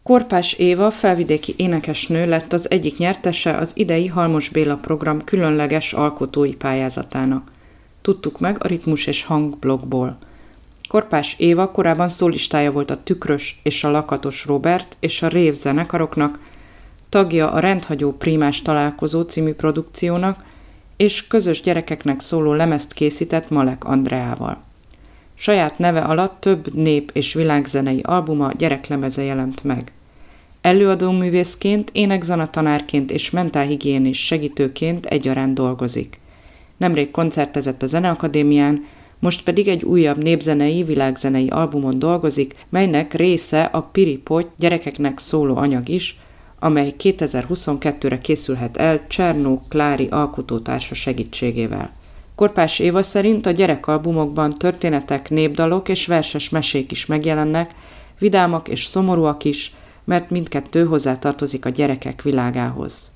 Korpás Éva felvidéki énekesnő lett az egyik nyertese az idei Halmos Béla program különleges alkotói pályázatának. Tudtuk meg a Ritmus és Hang blogból. Korpás Éva korábban szólistája volt a Tükrös és a Lakatos Robert és a Rév zenekaroknak, tagja a Rendhagyó Prímás találkozó című produkciónak, és közös gyerekeknek szóló lemezt készített Malek Andreával. Saját neve alatt több nép- és világzenei albuma, gyereklemeze jelent meg. Előadóművészként, énekzanatanárként és mentálhigiénés segítőként egyaránt dolgozik. Nemrég koncertezett a Zeneakadémián, most pedig egy újabb népzenei, világzenei albumon dolgozik, melynek része a Piri Potty gyerekeknek szóló anyag is, amely 2022-re készülhet el Csernó Klári alkotótársa segítségével. Korpás Éva szerint a gyerekalbumokban történetek, népdalok és verses mesék is megjelennek, vidámak és szomorúak is, mert mindkettő hozzátartozik a gyerekek világához.